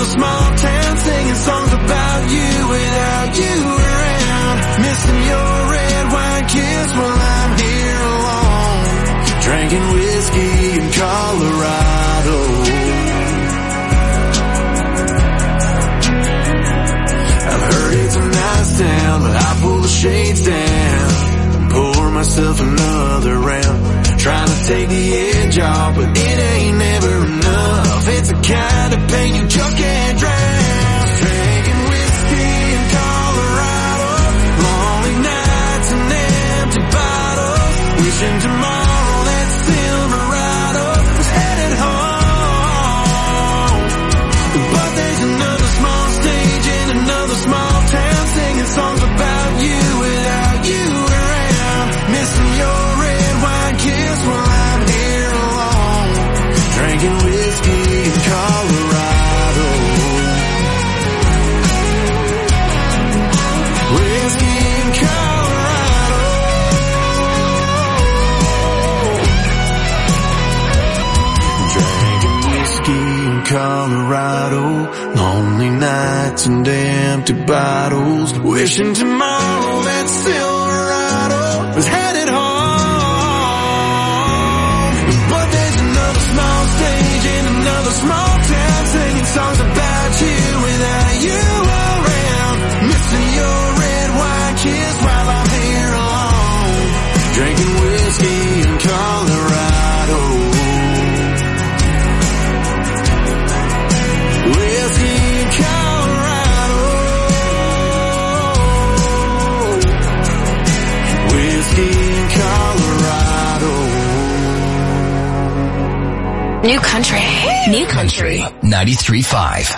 small town singing songs about you without you around. Missing your red wine kiss while I'm here alone, drinking whiskey in Colorado. I've heard it's a nice town, but I pull the shades down and pour myself another round, trying to take the edge off, but it ain't never enough. It's the kind of pain you just can't drown. Drinking whiskey in Colorado, lonely nights and empty bottles, wishing tomorrow that Silverado was headed home. But there's another small stage in another small town, singing songs about you without you around. Missing your red wine kiss while I'm here alone, drinking whiskey in Colorado. Whiskey in Colorado. Drinking whiskey in Colorado, lonely nights and empty bottles, wishing tomorrow that Silverado was headed home. But there's another small stage in another small town, singing songs about you without you around. Missing your red wine kiss while I'm here alone, drinking whiskey in Colorado. Whiskey in Colorado. Whiskey in Colorado. New country. New country. 93.5.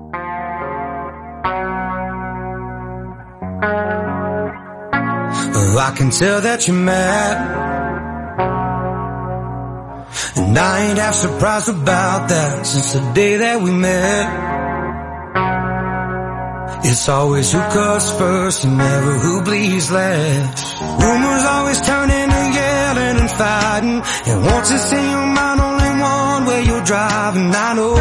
Oh, I can tell that you're mad, and I ain't half surprised about that. Since the day that we met, it's always who cuts first and never who bleeds last. Rumors always turn into yelling and fighting, and once it's in your mind only one way you're driving. I know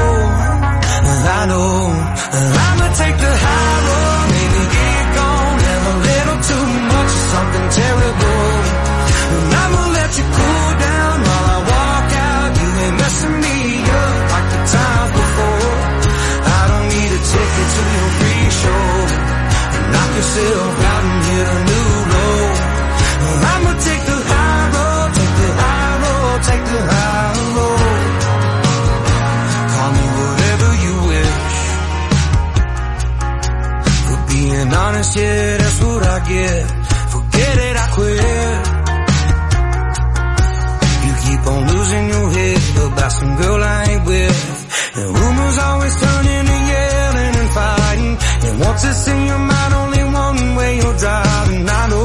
I'ma take the high road, maybe get gone, have a little too much of something terrible, and I'ma let you cool down while I walk out. You ain't messing me up like the times before. I don't need a ticket to your free show, and knock yourself out and hit a new low. I'ma take the high road, take the high road, take the high road. Call me whatever you wish, for being honest, yeah, that's what I get. Forget it, I quit. You keep on losing your head about some girl I ain't with, and rumors always turn into yelling and fighting, and once it's in your mind only one way you're driving. I know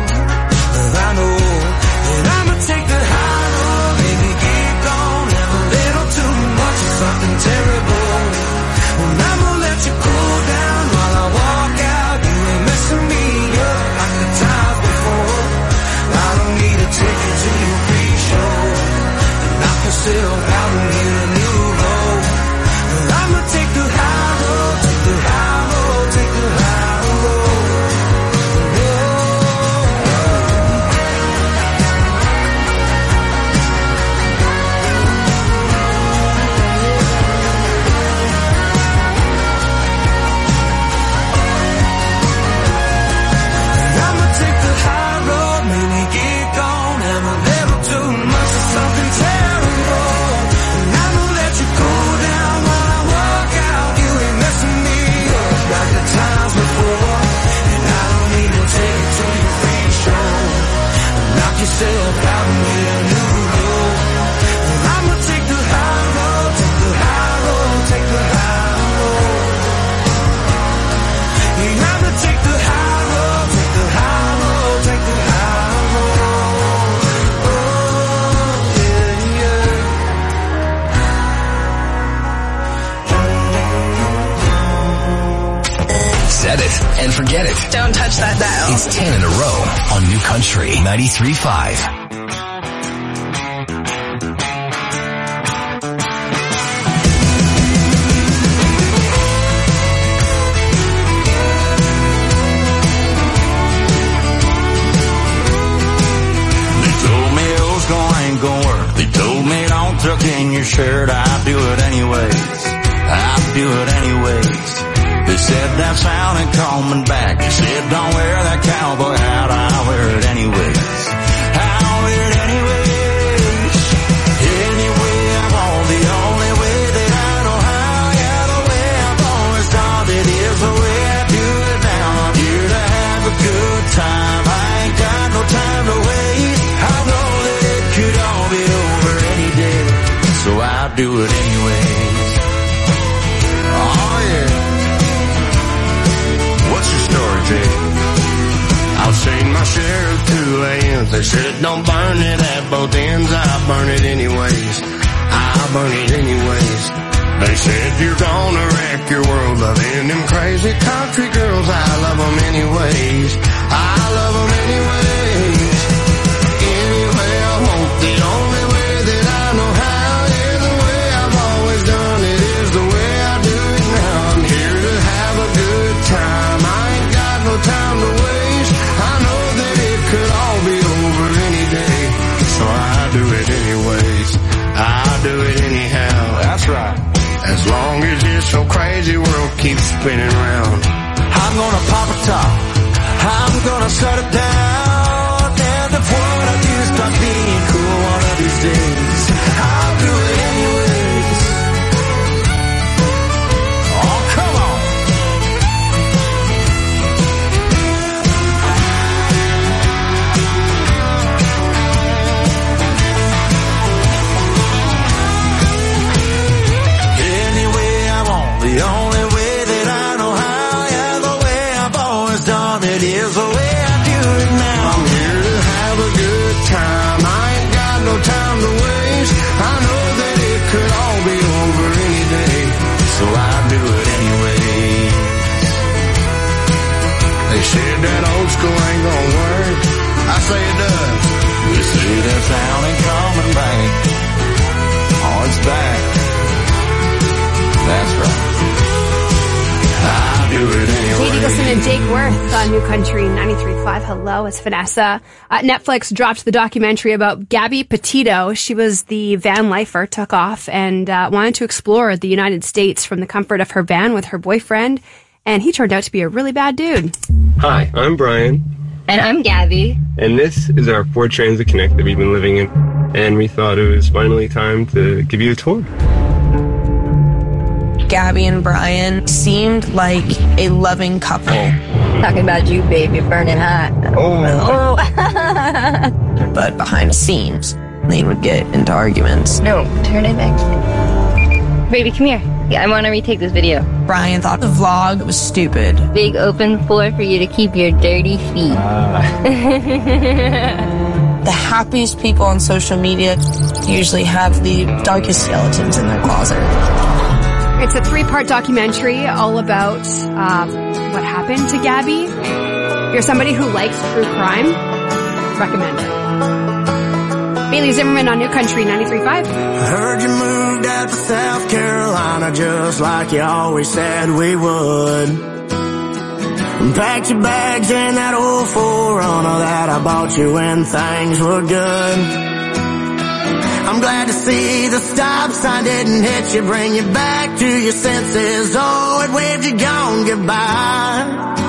and I'ma take the high road, maybe get gone, have a little too much of something terrible, and I'ma let you cool down while I walk out. You ain't messing me up like the times before. I don't need a ticket to your free show, and knock yourself out and hit a new low. And I'ma take the high road, take the high road, take the high road. Yourself out and get a new road. I'ma take the high road, take the high road, take the high road. Yeah, I'ma take the high road, take the high road, take the high road. Oh, yeah, yeah. Set it and forget it. Don't touch that dial. It's 10 in a row on New Country 93.5. do it anyways. They said that sound ain't coming back. They said don't wear that cowboy hat. I'll wear it anyways. I'll wear it anyways. Any way I want, the only way that I know how. Yeah, the way I've always done it is the way I do it now. I'm here to have a good time. I ain't got no time to waste. I know that it could all be over any day, so I'll do it anyways. Oh yeah. What's your story, Jay? I've seen my share of 2 a.m. They said don't burn it at both ends. I burn it anyways. I burn it anyways. They said you're gonna wreck your world loving them crazy country girls. I love them anyways. I love them anyways. Any way I want, the only way that I know how. Yeah, the way I've always done it is the way I do it now. I'm here to have a good time. I ain't got no time to waste. I know that it could all be over any day, so I do it anyways. I do it anyhow. That's right. As long as this so crazy world keeps spinning round, I'm gonna pop a top. I'm gonna shut it down. And if what I do stop being cool one of these days, I'll do it anyways. Oh, come on. Any way I want, the only way that I know how. Yeah, the way I've always done it is the way I do it now. I'm here to have a good time. I ain't got no time to waste. I know that it could all be over any day, so I do it anyways. They said that old school ain't gonna work. I say it does. They say that sound ain't coming back. Oh, it's back. That's right. I do it anyway. Katie, listen to Jake Worth on New Country 93.5. Hello, it's Vanessa. Netflix dropped the documentary about Gabby Petito. She was the van lifer, took off, and wanted to explore the United States from the comfort of her van with her boyfriend, and he turned out to be a really bad dude. Hi, I'm Brian. And I'm Gabby. And this is our Ford Transit Connect that we've been living in. And we thought it was finally time to give you a tour. Gabby and Brian seemed like a loving couple. Talking about you, baby, burning hot. Oh. But behind the scenes, they would get into arguments. No, turn it back. Baby, come here. Yeah, I want to retake this video. Brian thought the vlog was stupid. Big open floor for you to keep your dirty feet. The happiest people on social media usually have the darkest skeletons in their closet. It's a 3-part documentary all about what happened to Gabby. If you're somebody who likes true crime, recommend it. Bailey Zimmerman on New Country 93.5. I heard you moved out to South Carolina just like you always said we would. And packed your bags in that old 4Runner that I bought you when things were good. I'm glad to see the stop sign didn't hit you, bring you back to your senses. Oh, it waved you gone goodbye.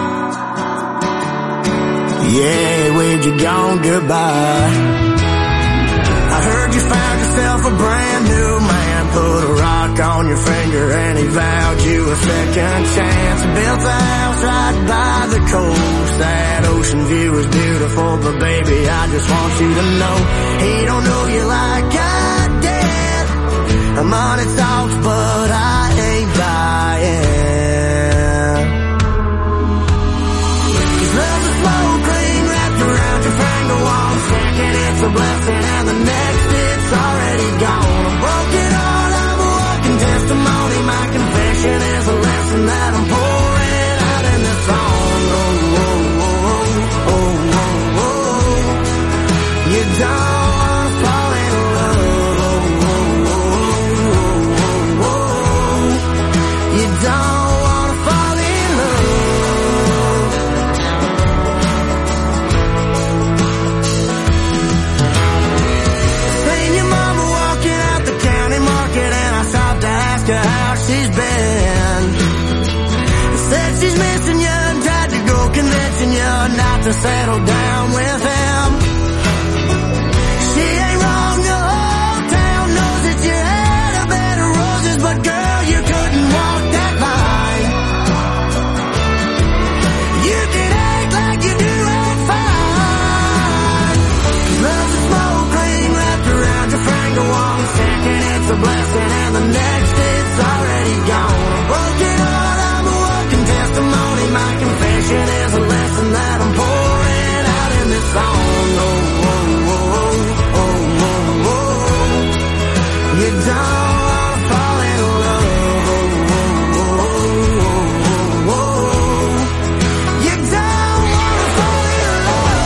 Yeah, it waved you gone goodbye. I heard you found yourself a brand new man, put a rock on your finger and he vowed you a second chance. Built a house right by the coast, that ocean view is beautiful, but baby, I just want you to know, he don't know you like I did. Money talks, but I ain't buying. 'Cause love's a smoke ring wrapped around your finger, one second it's a blessing and the next it's already gone. A broken heart, I'm a walking testimony. My confession is a lesson that I'm pouring out in this song. Oh, oh, oh, oh, oh, oh. You don't wanna fall in love. Oh, oh, oh, oh, oh. You don't wanna fall in love. Seen your mama walking out the county market and I stopped to ask her how she's been. Said she's missing you and tried to go convincing you not to settle down with him. She ain't wrong, the whole town knows that you had a bed of roses, but girl, you couldn't walk that line. You can act like you do it fine. Love's a smoke ring wrapped around your finger. 1 second it's a blessing and the next it's already gone. A broken heart, I'm a walking testimony. My confession is a lesson that I'm pouring out in this song. Oh, oh, oh, oh, oh, oh. You don't wanna fall in love. Oh, oh, oh, oh, oh. You don't wanna fall in love.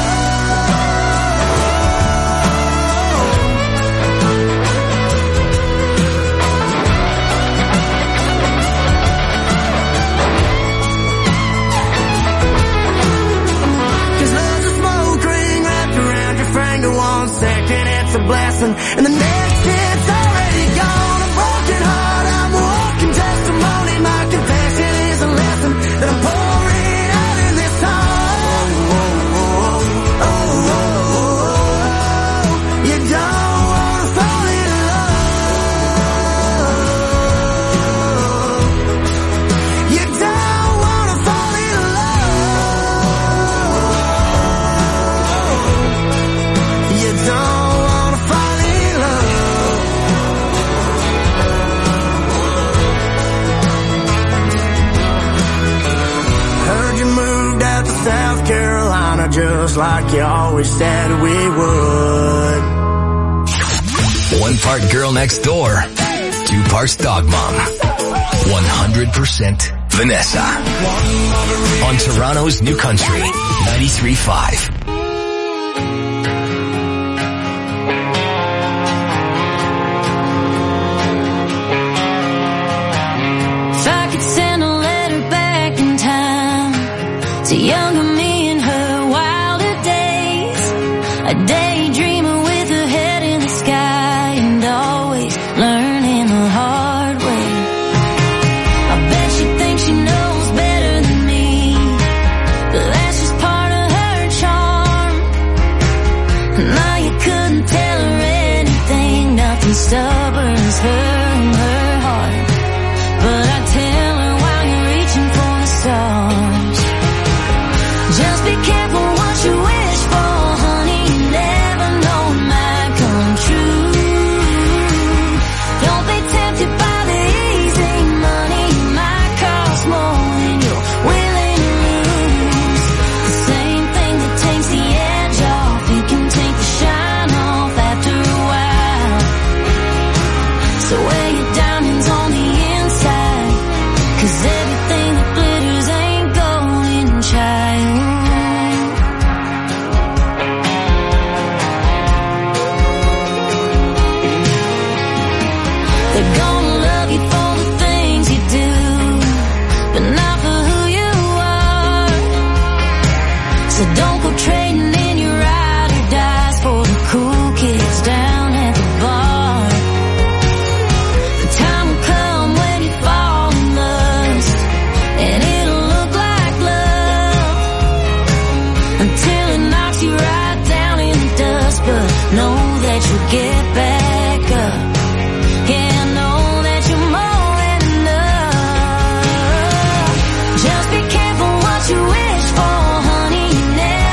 Cause love's a smoke ring wrapped around your finger. 1 second it's a blessing and the next it's already gone. A broken heart, I'm a walking testimony. My confession is a lesson that I'm pouring out in this song. Oh, oh, oh, oh. You don't wanna fall in love. You don't wanna fall in love. You don't wanna fall in love. Heard you moved out to South Carolina just like you always said we would. 1 part girl next door, 2 parts dog mom. 100% Vanessa. On Toronto's New Country, 93.5. If I could send a letter back in time to younger me in her wilder days, a daydreamer with her head in the sky and always learning the hard way. I bet she thinks she knows better than me, but that's just part of her charm. Now you couldn't tell her anything, nothing stubborn as her and her heart. But I tell her while you're reaching for the stars, just be careful what you wish for, honey. You never know it might come true. Don't be tempted by the easy money. It might cost more than you're willing to lose. The same thing that takes the edge off, it can take the shine off after a while. So wear your diamonds on the inside, 'cause everything that glitters ain't golden, child. They're gonna love you for the things you do, but not for who you are. So don't go trading in your ride or dies for the cool kids down at the bar. The time will come when you fall in lust, and it'll look like love until it knocks you right down in the dust. But know that you'll get back up. Yeah, know that you're more than enough. Just be careful what you wish for, honey. You never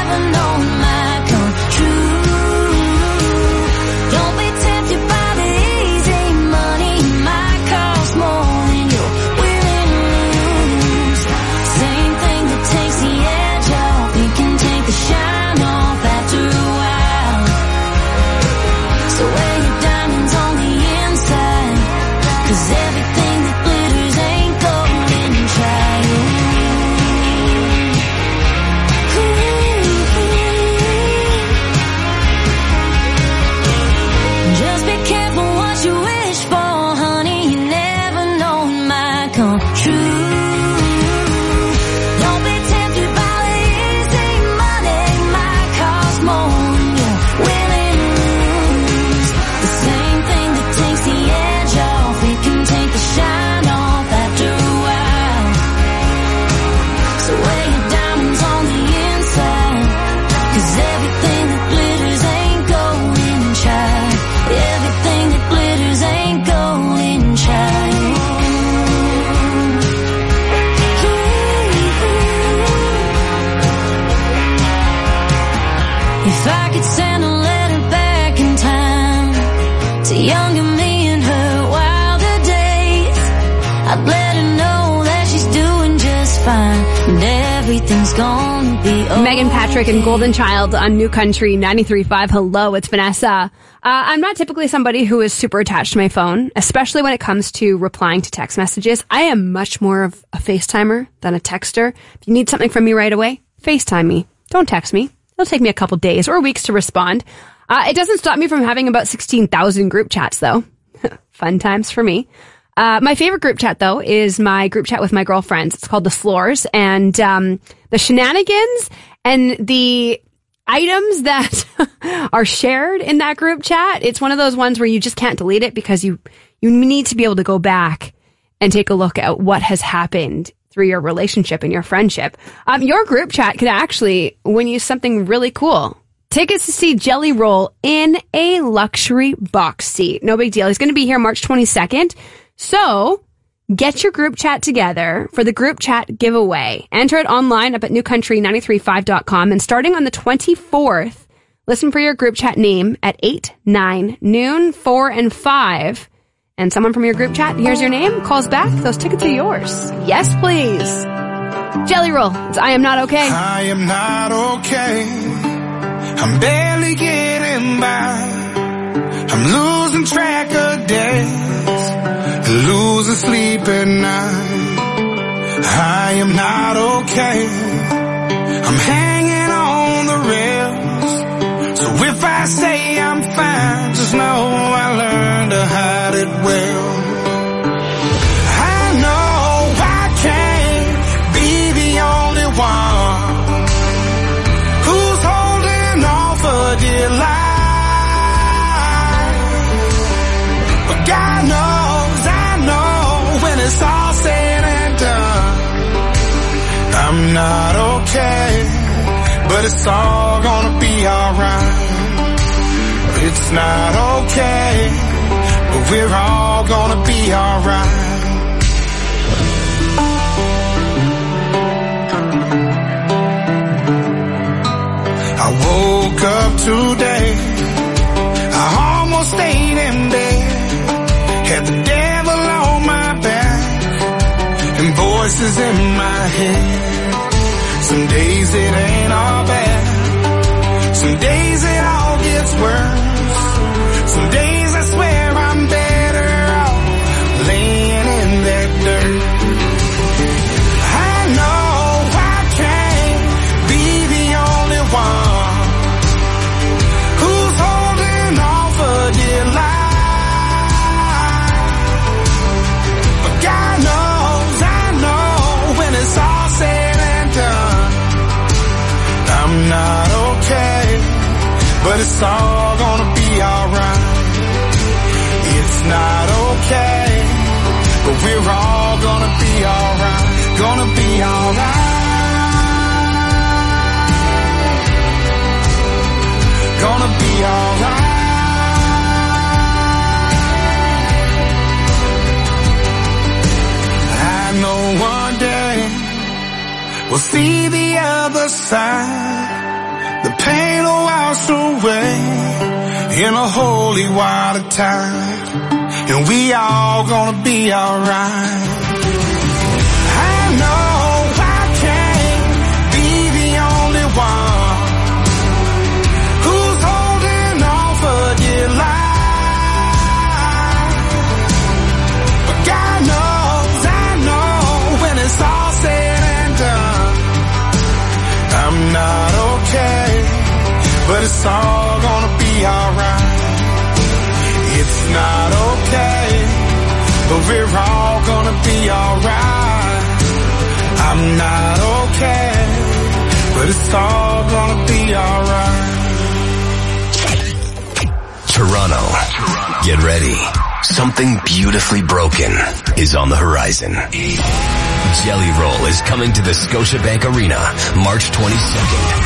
If I could send a letter back in time to younger me in her wilder days, I'd let her know that she's doing just fine and everything's gonna be okay. Megan Patrick and Golden Child on New Country 93.5. Hello, it's Vanessa. I'm not typically somebody who is super attached to my phone, especially when it comes to replying to text messages. I am much more of a FaceTimer than a texter. If you need something from me right away, FaceTime me. Don't text me. It'll take me a couple days or weeks to respond. It doesn't stop me from having about 16,000 group chats, though. Fun times for me. My favorite group chat, though, is my group chat with my girlfriends. It's called The Floors. And the shenanigans and the items that are shared in that group chat, it's one of those ones where you just can't delete it because you need to be able to go back and take a look at what has happened through your relationship and your friendship. Your group chat could actually win you something really cool. Tickets to see Jelly Roll in a luxury box seat. No big deal. He's going to be here March 22nd. So get your group chat together for the group chat giveaway. Enter it online up at newcountry935.com. And starting on the 24th, listen for your group chat name at 8, 9, noon, 4, and 5. And someone from your group chat hears your name, calls back. Those tickets are yours. Yes, please. Jelly Roll. It's I Am Not Okay. I am not okay. I'm barely getting by. I'm losing track of days, losing sleep at night. I am not okay. I'm hanging on the rails. So if I say I'm fine, just know I learned to hide it well. I know I can't be the only one who's holding on for dear life. But God knows, I know when it's all said and done, I'm not okay, but it's all gonna be alright. It's not okay, but we're all gonna be alright. I woke up today, I almost stayed in bed, had the devil on my back and voices in my head. Some days it ain't all bad, some days it all gets worse. Some days I swear I'm better off laying in that dirt. I know I can't be the only one who's holding on for dear life. But God knows, I know when it's all said and done, I'm not okay, but it's all gonna be alright. It's not okay, but we're all gonna be alright. Gonna be alright. Gonna be alright. I know one day we'll see the other side. The pain will wash away in a holy water tide, and we all gonna be alright. I know I can't be the only one who's holding on for dear life. But God knows, I know when it's all said and done, I'm not okay, but it's all gonna be alright. It's not okay, but we're all gonna be alright. I'm not okay, but it's all gonna be alright. Toronto, get ready. Something beautifully broken is on the horizon. Jelly Roll is coming to the Scotiabank Arena March 22nd.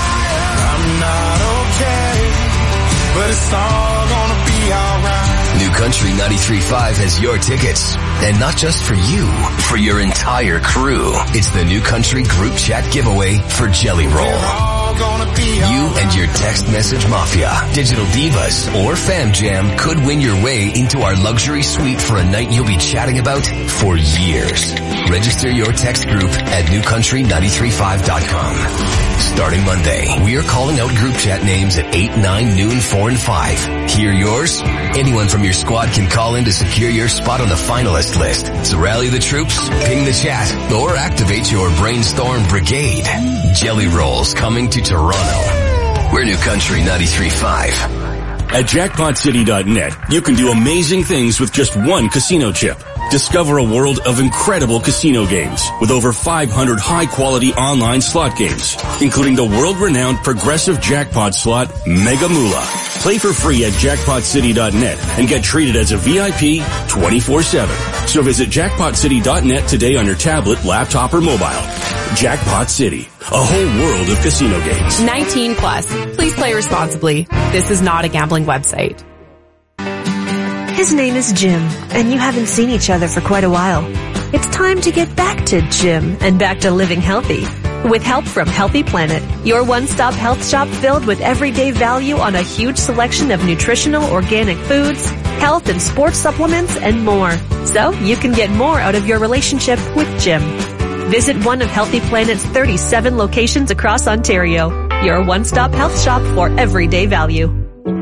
But it's all gonna be alright. New Country 93.5 has your tickets. And not just for you, for your entire crew. It's the New Country Group Chat giveaway for Jelly Roll. You and your text message mafia, digital divas, or fam jam could win your way into our luxury suite for a night you'll be chatting about for years. Register your text group at newcountry935.com. Starting Monday, we are calling out group chat names at 8, 9, noon, 4, and 5. Hear yours? Anyone from your squad can call in to secure your spot on the finalist list. So rally the troops, ping the chat, or activate your brainstorm brigade. Jelly Rolls coming to Toronto. We're New Country 93.5. At jackpotcity.net, you can do amazing things with just one casino chip. Discover a world of incredible casino games with over 500 high-quality online slot games, including the world-renowned progressive jackpot slot Mega Moolah. Play for free at jackpotcity.net and get treated as a VIP 24/7. So visit jackpotcity.net today on your tablet, laptop, or mobile. Jackpot City, a whole world of casino games. 19 plus. Please play responsibly. This is not a gambling website. His name is Jim, and you haven't seen each other for quite a while. It's time to get back to Jim and back to living healthy. With help from Healthy Planet, your one-stop health shop filled with everyday value on a huge selection of nutritional organic foods, health and sports supplements, and more. So you can get more out of your relationship with Jim. Visit one of Healthy Planet's 37 locations across Ontario. Your one-stop health shop for everyday value.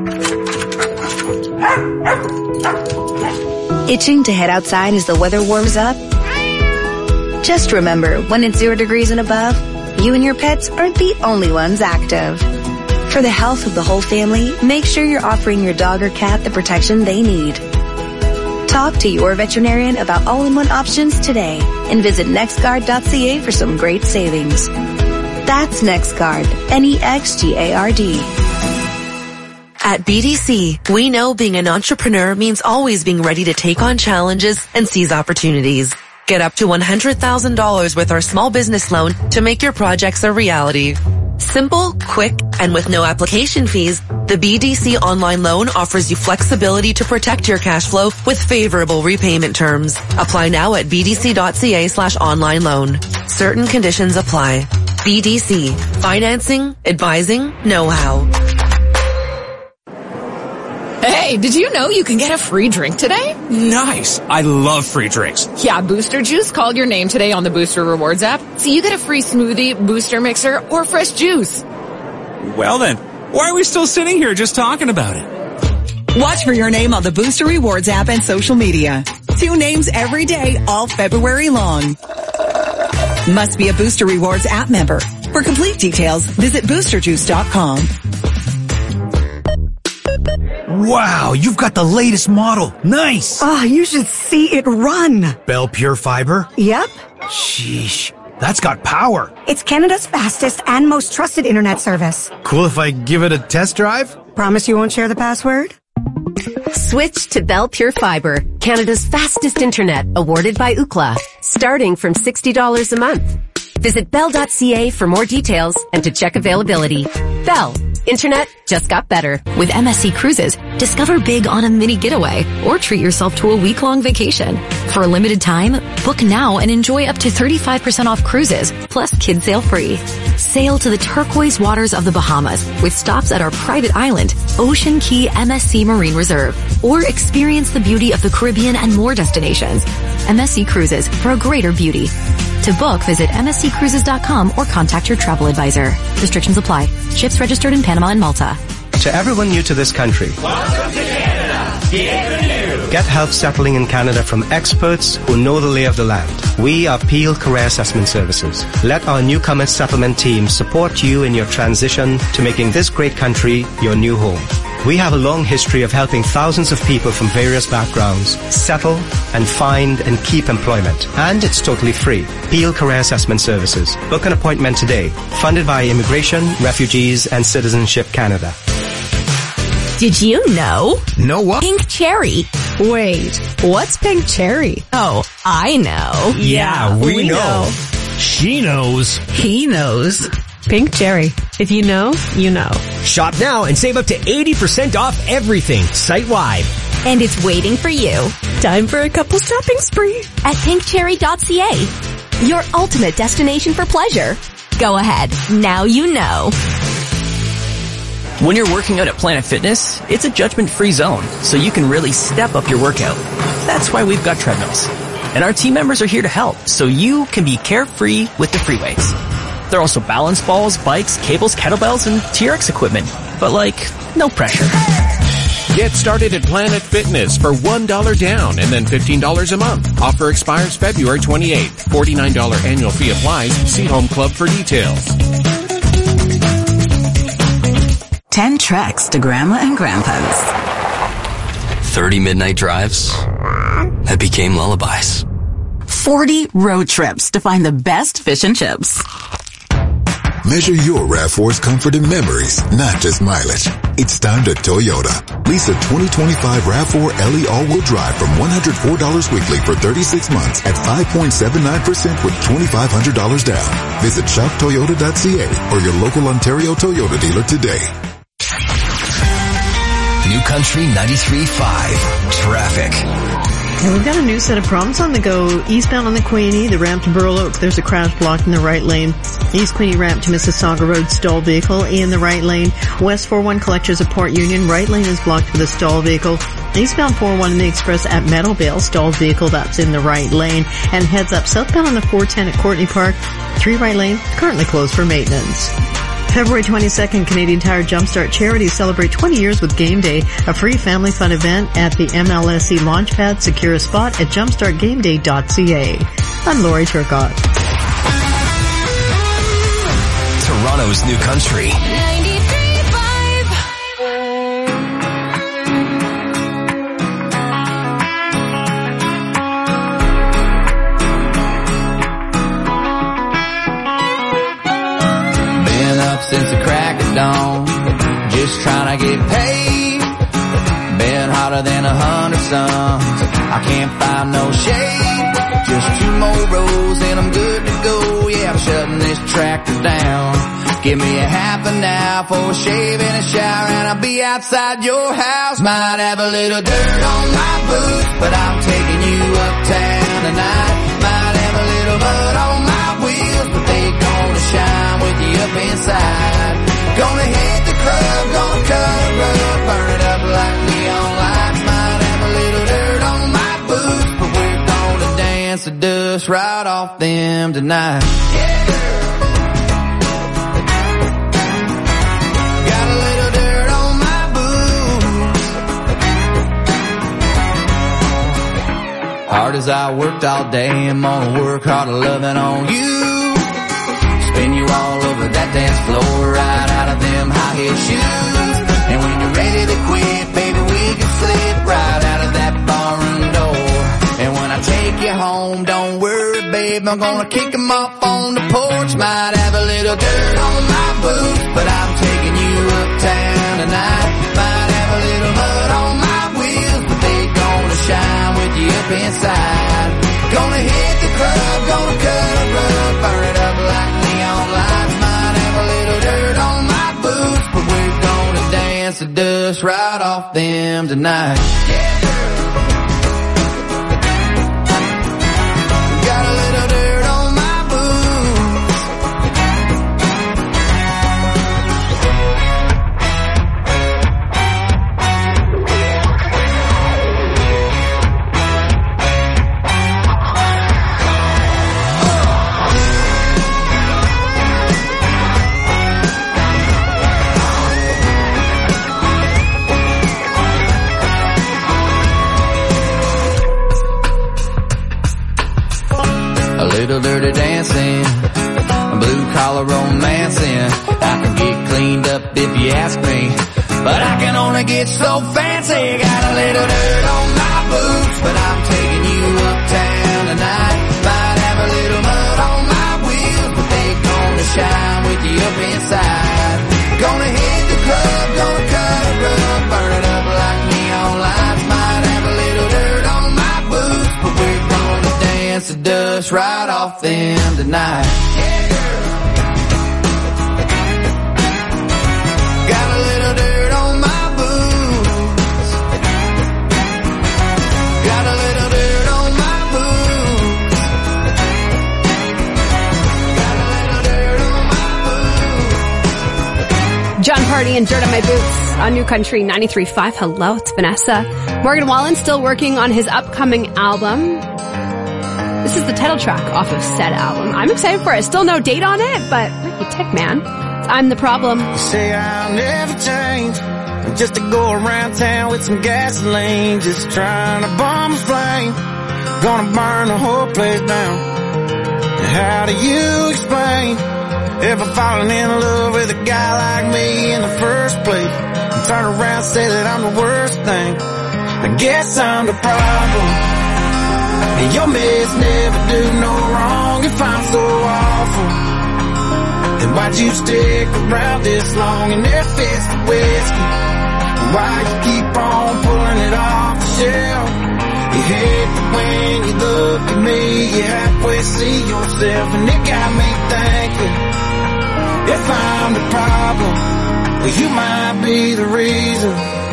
Itching to head outside as the weather warms up? Just remember, when it's 0 degrees and above, you and your pets aren't the only ones active. For the health of the whole family, make sure you're offering your dog or cat the protection they need. Talk to your veterinarian about all-in-one options today and visit nextguard.ca for some great savings. That's NextGuard, NEXGARD. At BDC, we know being an entrepreneur means always being ready to take on challenges and seize opportunities. Get up to $100,000 with our small business loan to make your projects a reality. Simple, quick, and with no application fees, the BDC online loan offers you flexibility to protect your cash flow with favorable repayment terms. Apply now at bdc.ca/online loan. Certain conditions apply. BDC. Financing, advising, know-how. Hey, did you know you can get a free drink today? Nice. I love free drinks. Yeah, Booster Juice called your name today on the Booster Rewards app, so you get a free smoothie, booster mixer, or fresh juice. Well then, why are we still sitting here just talking about it? Watch for your name on the Booster Rewards app and social media. 2 names every day, all February long. Must be a Booster Rewards app member. For complete details, visit boosterjuice.com. Wow, you've got the latest model. Nice. Oh, you should see it run. Bell Pure Fiber? Yep. Sheesh, that's got power. It's Canada's fastest and most trusted internet service. Cool if I give it a test drive? Promise you won't share the password? Switch to Bell Pure Fiber, Canada's fastest internet, awarded by Ookla, starting from $60 a month. Visit bell.ca for more details and to check availability. Bell. Internet just got better. With MSC Cruises, discover big on a mini getaway or treat yourself to a week-long vacation. For a limited time, book now and enjoy up to 35% off cruises, plus kids sail free. Sail to the turquoise waters of the Bahamas with stops at our private island, Ocean Key MSC Marine Reserve, or experience the beauty of the Caribbean and more destinations. MSC Cruises for a greater beauty. To book, visit msccruises.com or contact your travel advisor. Restrictions apply. Ships registered in Panama and Malta. To everyone new to this country, welcome to Canada. Bienvenue. Get help settling in Canada from experts who know the lay of the land. We are Peel Career Assessment Services. Let our newcomer settlement team support you in your transition to making this great country your new home. We have a long history of helping thousands of people from various backgrounds settle and find and keep employment. And it's totally free. Peel Career Assessment Services. Book an appointment today. Funded by Immigration, Refugees and Citizenship Canada. Did you know? Know what? Pink cherry. Wait, what's pink cherry? Oh, I know. Yeah, we know. She knows. He knows. Pink cherry. If you know, you know. Shop now and save up to 80% off everything site-wide. and it's waiting for you. Time for a couple shopping spree at pinkcherry.ca. Your ultimate destination for pleasure. Go ahead. Now you know. When you're working out at Planet Fitness, it's a judgment-free zone, so you can really step up your workout. That's why we've got treadmills. And our team members are here to help, so you can be carefree with the free weights. There are also balance balls, bikes, cables, kettlebells, and TRX equipment. But no pressure. Get started at Planet Fitness for $1 down and then $15 a month. Offer expires February 28th. $49 annual fee applies. See Home Club for details. 10 treks to Grandma and Grandpa's. 30 midnight drives that became lullabies. 40 road trips to find the best fish and chips. Measure your RAV4's comfort and memories, not just mileage. It's time to Toyota. Lease a 2025 RAV4 LE all-wheel drive from $104 weekly for 36 months at 5.79% with $2,500 down. Visit shoptoyota.ca or your local Ontario Toyota dealer today. New Country 93.5 Traffic. And we've got a new set of problems on the go. Eastbound on the Queenie, the ramp to Burl Oak, there's a crash blocked in the right lane. East Queenie ramp to Mississauga Road, stalled vehicle in the right lane. West 41 collectors of Port Union, right lane is blocked with a stalled vehicle. Eastbound 401 in the Express at Meadowvale, stalled vehicle, that's in the right lane. And heads up southbound on the 410 at Courtney Park, 3 right lane, currently closed for maintenance. February 22nd, Canadian Tire Jumpstart Charities celebrate 20 years with Game Day, a free family fun event at the MLSE Launchpad. Secure a spot at jumpstartgameday.ca. I'm Lori Turcotte. Toronto's New Country. Since the crack of dawn, just trying to get paid. Been hotter than 100 suns. I can't find no shade. Just 2 more rows and I'm good to go. Yeah, I'm shutting this tractor down. Give me a half an hour for a shave and a shower, and I'll be outside your house. Might have a little dirt on my boots, but I'm taking you uptown tonight. Might have a little mud on my wheels, but they gonna shine with you up inside. Gonna hit the club, gonna cut a rug, burn it up like neon lights. Might have a little dirt on my boots, but we're gonna dance the dust right off them tonight. Yeah. Got a little dirt on my boots. Hard as I worked all day, I'm gonna work harder loving on you. Spin you all over that dance floor, right out of them high-heel shoes. And when you're ready to quit, baby, we can slip right out of that barroom door. And when I take you home, don't worry, babe, I'm gonna kick them off on the porch. Might have a little dirt on my boots, but I'm taking you uptown tonight. Might have a little mud on my wheels, but they gonna shine with you up inside. Gonna hit the club, gonna cut a rug, burn it up like neon lights. Might have a little dirt on my boots, but we're gonna dance the dust right off them tonight. Yeah. Got a little dirt on my boots. Little dirty dancing, blue collar romancing. I can get cleaned up if you ask me, but I can only get so fancy. Got a little dirt on my boots, but I'm taking you uptown tonight. Might have a little mud on my wheels, but they gonna shine with you up inside. Gonna hit the club, gonna cut a rug, burn it up like neon lights. Might have a little dirt on my boots, but we're gonna dance the dust right off them tonight. Yeah, girl. Got a little dirt on my boots. Party and Dirt on My Boots on New Country 93.5. Hello, it's Vanessa. Morgan Wallen still working on his upcoming album. This is the title track off of said album. I'm excited for it. Still no date on it, but Ricky Tick, man. I'm the problem. You say I'll never change, just to go around town with some gasoline, just trying to bomb a flame, gonna burn the whole place down. How do you explain ever falling in love with a guy like me in the first place, and turn around and say that I'm the worst thing? I guess I'm the problem, and your mess never do no wrong. If I'm so awful, then why'd you stick around this long? And if it's the whiskey, why you keep on pulling it off the shelf? You hate that when you look at me, you halfway see yourself, and it got me thinking, if I'm the problem, well, you might be the reason.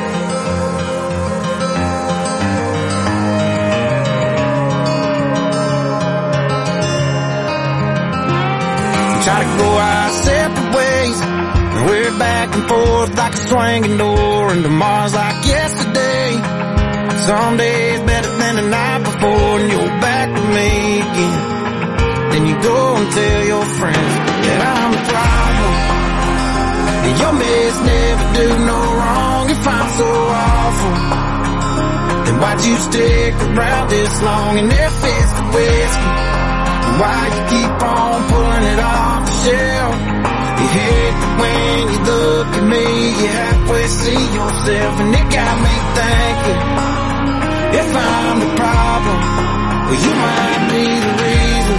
Try to go our separate ways, and we're back and forth like a swinging door, and tomorrow's like yesterday. Some days better than the night before, and you're back with me again. Then you go and tell your friends that I'm the problem, and your mess never do no wrong. If I'm so awful, then why'd you stick around this long? And if it's the whiskey, why you keep on pulling it off the shelf? You hate that when you look at me, you halfway see yourself, and it got me thinking, if I'm the problem, well, you might be the reason.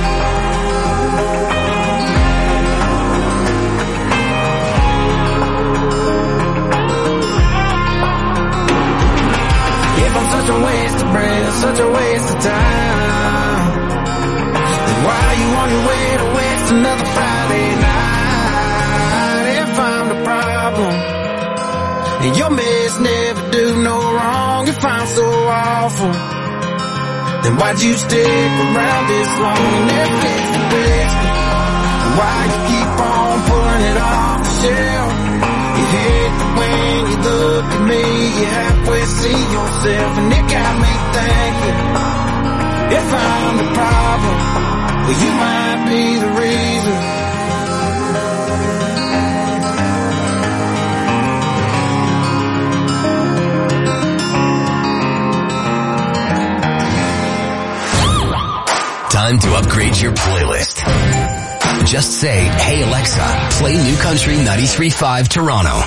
If I'm such a waste of breath, such a waste of time, why are you on your way to waste another Friday night? If I'm the problem, and your mess never do no wrong. If I'm so awful, then why'd you stick around this long? And if it's the whiskey, why you keep on pulling it off the shelf? You hate that when you look at me, you halfway see yourself, and it got me thinking, if I'm the problem, well, you might be the reason. Time to upgrade your playlist. Just say, hey Alexa, play New Country 93.5 Toronto.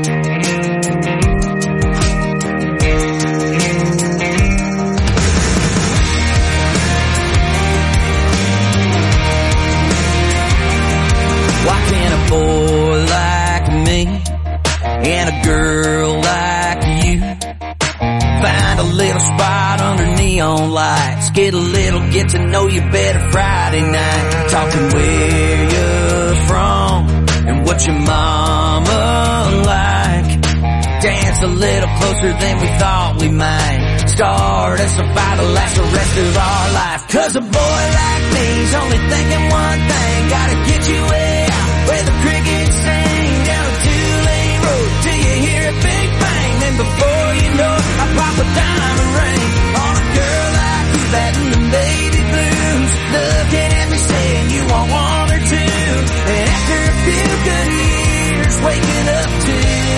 Boy like me and a girl like you find a little spot under neon lights, get a little get to know you better Friday night, talking where you're from and what your mama like, dance a little closer than we thought we might, start us a fight to last the rest of our life, 'cause a boy like me's only thinking one thing, gotta get you out where the crickets sing, down a two-lane road till you hear a big bang. Then before you know it, I pop a diamond ring on a girl like you, that in the baby blues, looking at me saying you want one or two, and after a few good years waking up to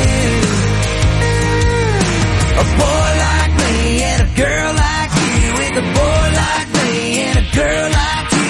a boy like me and a girl like you, with a boy like me and a girl like you.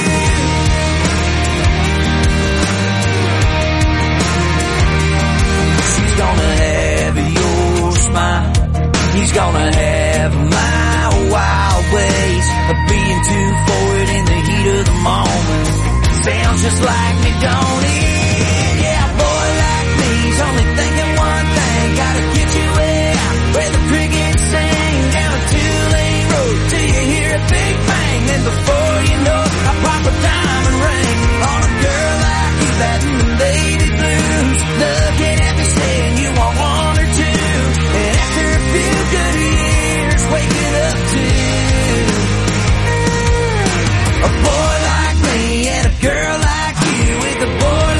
Gonna have your smile, he's gonna have my wild ways of being too forward in the heat of the moment. Sounds just like me, don't it? Yeah, a boy like me's only thinking one thing, gotta get you out where the crickets sing, down a two-lane road till you hear a big bang. Then before you know it, I pop a diamond ring on a girl like you, that in the baby blues, looking at me saying you want one or two, and after a few good years waking up to a boy like me and a girl like you, with a boy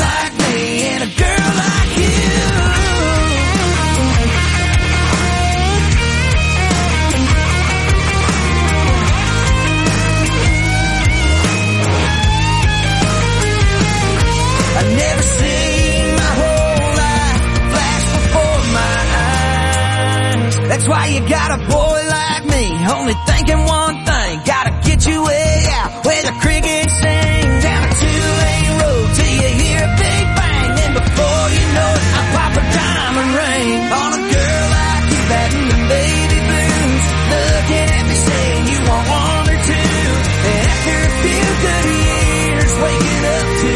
you're thinking one thing, gotta get you way out where the crickets sing. Down a two-lane road till you hear a big bang, and before you know it, I pop a diamond ring on a girl like you, batting the baby blues, looking at me saying you want one or two. And after a few good years, waking up to.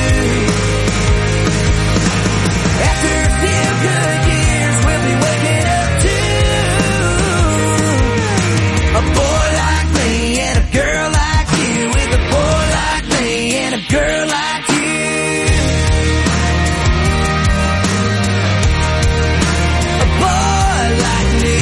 After a few good years, we'll be waking up to a boy like me and a girl like you, with a boy like me and a girl like you. A boy like me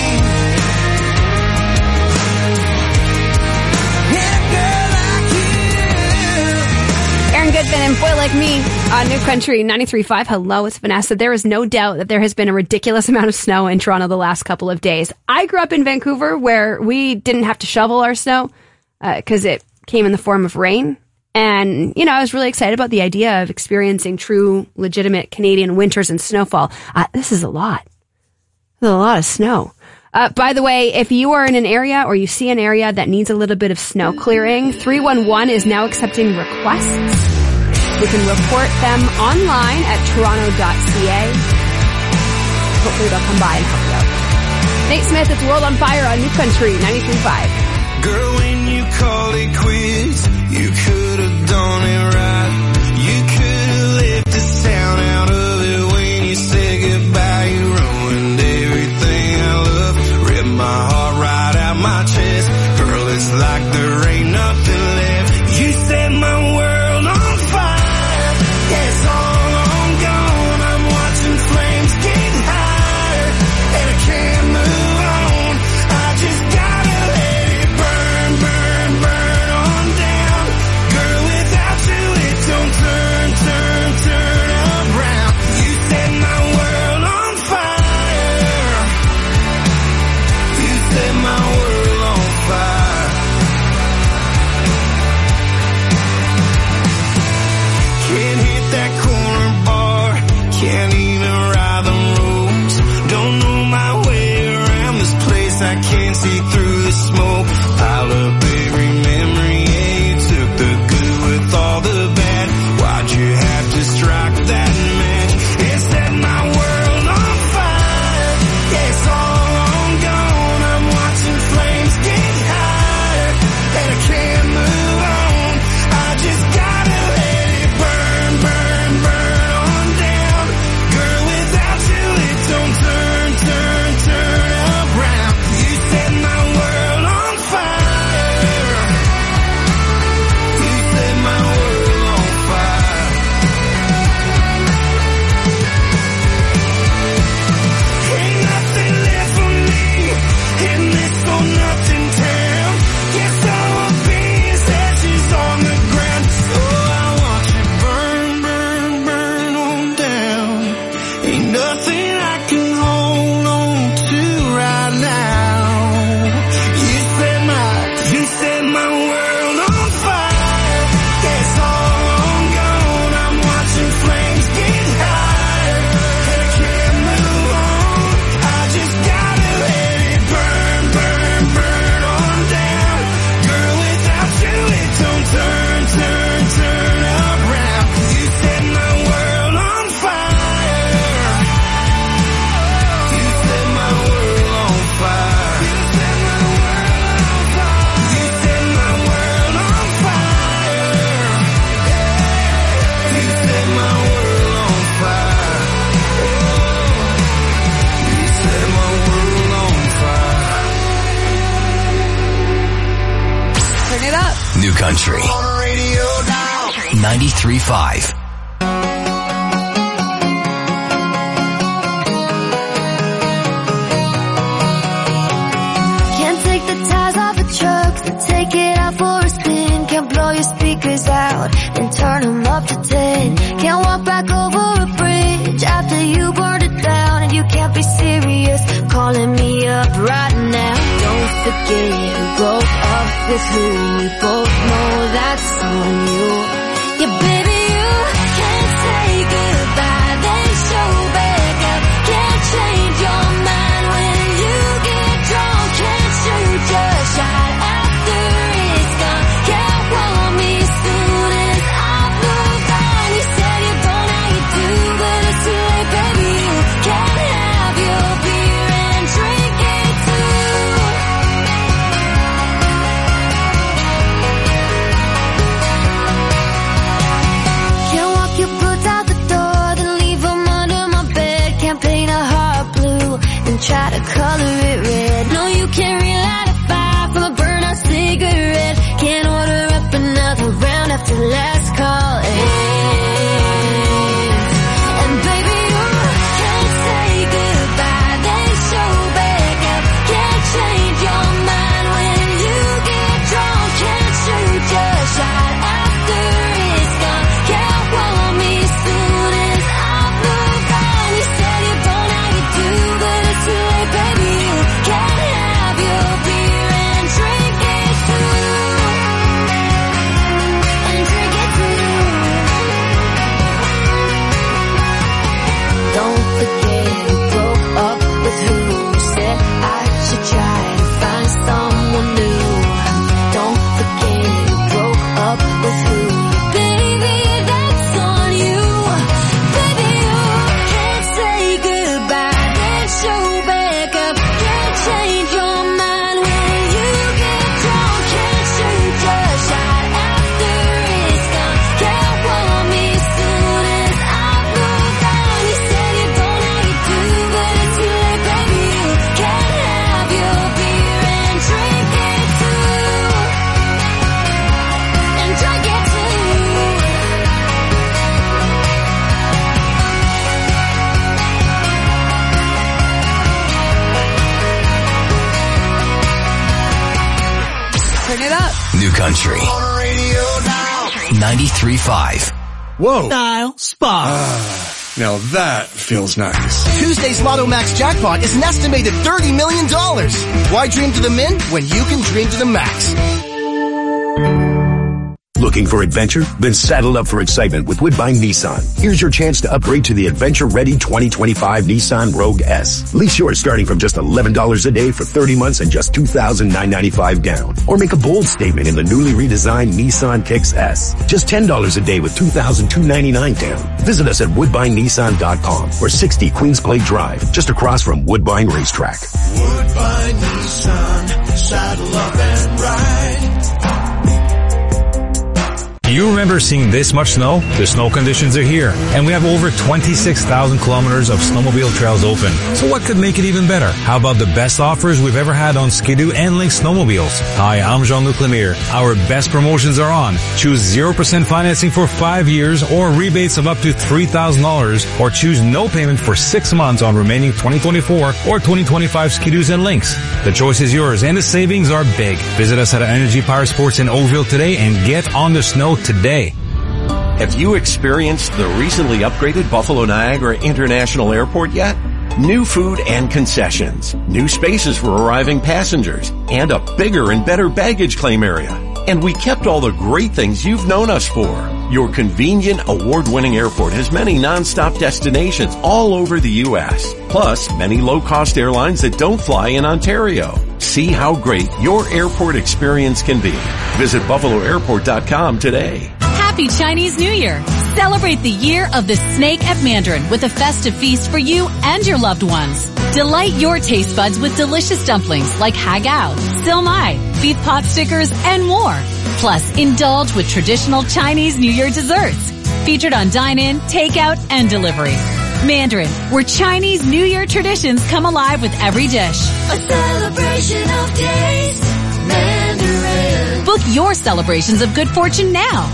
and a girl like you. Aaron Goodman and Boy Like Me on New Country 93.5. Hello, it's Vanessa. There is no doubt that there has been a ridiculous amount of snow in Toronto the last couple of days. I grew up in Vancouver where we didn't have to shovel our snow because it came in the form of rain. And, you know, I was really excited about the idea of experiencing true, legitimate Canadian winters and snowfall. This is a lot. There's a lot of snow. By the way, if you are in an area or you see an area that needs a little bit of snow clearing, 311 is now accepting requests. You can report them online at toronto.ca. Hopefully they'll come by and help you out. Nate Smith, it's World on Fire on New Country 93.5. Girl, when you called it quits, you could have done it right. You could have left the sound out of it when you said goodbye. You ruined everything I love, ripped my heart right out my chest. Girl, it's like there ain't nothing left. You set my world on fire. Yes, all I'm gone. I'm watching flames get higher, and I can't move on. I just gotta let it burn, burn, burn on down. Girl, without you, it don't turn, turn, turn around. You set my world on fire. You set my world on fire. Can't hit that corner bar, can't even ride the roads. Don't know my way around this place, I can't see through the smoke. Pile up every memory, yeah, you took the good with all the bad. Why'd you have to strike that match and set my world on fire? Yes, all I'm gone, I'm watching flames get higher, and I can't move on. I just gotta let it burn, burn, burn on down. Girl, without you, it don't turn, turn, turn around. You set my world on fire. You set my world on fire. Ain't nothing left for me in this for nothing town. Guess I will be as ashes on the ground. So I watch it burn, burn, burn on down. Ain't nothing I can hold on to right now. You set my world on fire. Guess all I'm gone, I'm watching flames get higher, and I can't move on. I just gotta let it burn, burn, burn on down. Girl, without you, it don't turn, turn, turn around. You set my world on fire. You set my world on fire. You set my world on fire. You set my world on fire. You set my world on fire. You set my world on fire. Turn it up. New Country 93.5. Can't take the tires off a truck, then take it out for a spin. Can't blow your speakers out, then turn them up to 10. Can't walk back over a bridge after you burned it down. And you can't be serious, calling me up right now. Don't forget who broke up with who. We both know that's on you. Yeah, baby, you can't say goodbye, then show back up. Can't change your mind when you get drunk. Can't you just Turn it up. New Country 93.5. Whoa. Dial Spa. Now that feels nice. Tuesday's Lotto Max jackpot is an estimated $30 million. Why dream to the min when you can dream to the max? Looking for adventure? Then saddle up for excitement with Woodbine Nissan. Here's your chance to upgrade to the adventure-ready 2025 Nissan Rogue S. Lease yours starting from just $11 a day for 30 months and just $2,995 down. Or make a bold statement in the newly redesigned Nissan Kicks S. Just $10 a day with $2,299 down. Visit us at WoodbineNissan.com or 60 Queens Plate Drive, just across from Woodbine Racetrack. Woodbine Nissan, saddle up and ride. Do you remember seeing this much snow? The snow conditions are here, and we have over 26,000 kilometers of snowmobile trails open. So what could make it even better? How about the best offers we've ever had on Ski-Doo and Lynx snowmobiles? Hi, I'm Jean-Luc Lemire. Our best promotions are on. Choose 0% financing for 5 years or rebates of up to $3,000, or choose no payment for 6 months on remaining 2024 or 2025 Ski-Doos and Lynx. The choice is yours, and the savings are big. Visit us at Energy Power Sports in Oakville today and get on the snow today. Have you experienced the recently upgraded Buffalo Niagara International Airport yet? New food and concessions, new spaces for arriving passengers, and a bigger and better baggage claim area. And we kept all the great things you've known us for. Your convenient, award-winning airport has many non-stop destinations all over the U.S., plus many low-cost airlines that don't fly in Ontario. See how great your airport experience can be. Visit BuffaloAirport.com today. Happy Chinese New Year! Celebrate the year of the snake at Mandarin with a festive feast for you and your loved ones. Delight your taste buds with delicious dumplings like hagao, silmai, beef pot stickers, and more. Plus, indulge with traditional Chinese New Year desserts. Featured on dine-in, takeout, and delivery. Mandarin, where Chinese New Year traditions come alive with every dish. A celebration of taste. Mandarin. Book your celebrations of good fortune now.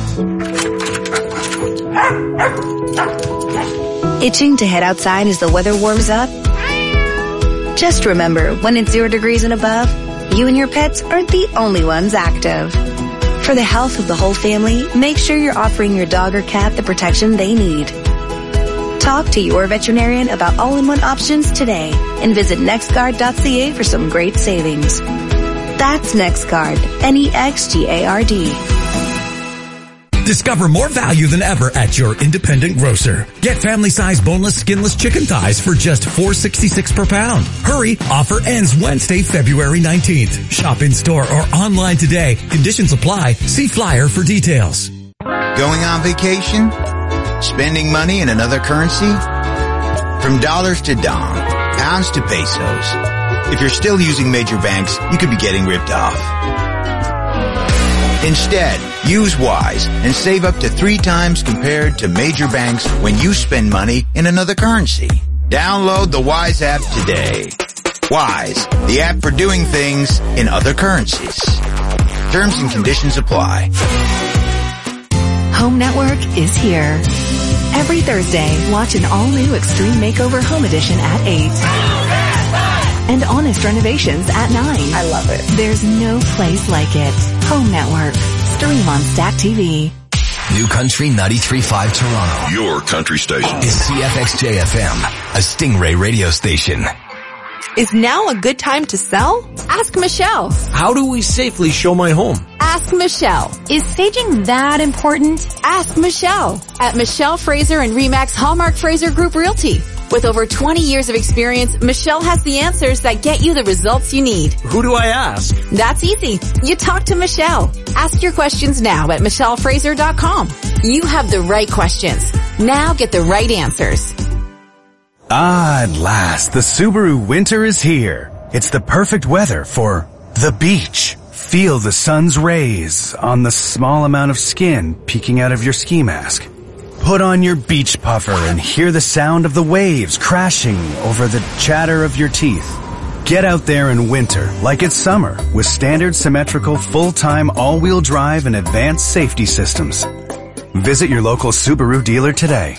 Itching to head outside as the weather warms up? Just remember, when it's 0 degrees and above, you and your pets aren't the only ones active. For the health of the whole family, make sure you're offering your dog or cat the protection they need. Talk to your veterinarian about all-in-one options today and visit nextguard.ca for some great savings. That's NextGuard, NEXGARD. Discover more value than ever at your independent grocer. Get family-sized boneless, skinless chicken thighs for just $4.66 per pound. Hurry, offer ends Wednesday, February 19th. Shop in-store or online today. Conditions apply. See flyer for details. Going on vacation? Spending money in another currency? From dollars to dong, pounds to pesos. If you're still using major banks, you could be getting ripped off. Instead, use Wise and save up to 3 times compared to major banks when you spend money in another currency. Download the Wise app today. Wise, the app for doing things in other currencies. Terms and conditions apply. Home Network is here. Every Thursday, watch an all-new Extreme Makeover Home Edition at 8. And Honest Renovations at 9. I love it. There's no place like it. Home Network. Stream on Stack TV. New Country 93.5 Toronto. Your country station. Is CFXJ-FM, a Stingray radio station. Is now a good time to sell? Ask Michelle. How do we safely show my home? Ask Michelle. Is saging that important? Ask Michelle. At Michelle Fraser and Remax Hallmark Fraser Group Realty. With over 20 years of experience, Michelle has the answers that get you the results you need. Who do I ask? That's easy. You talk to Michelle. Ask your questions now at michellefraser.com. You have the right questions. Now get the right answers. Ah, at last, the Subaru winter is here. It's the perfect weather for the beach. Feel the sun's rays on the small amount of skin peeking out of your ski mask. Put on your beach puffer and hear the sound of the waves crashing over the chatter of your teeth. Get out there in winter like it's summer with standard symmetrical full-time all-wheel drive and advanced safety systems. Visit your local Subaru dealer today.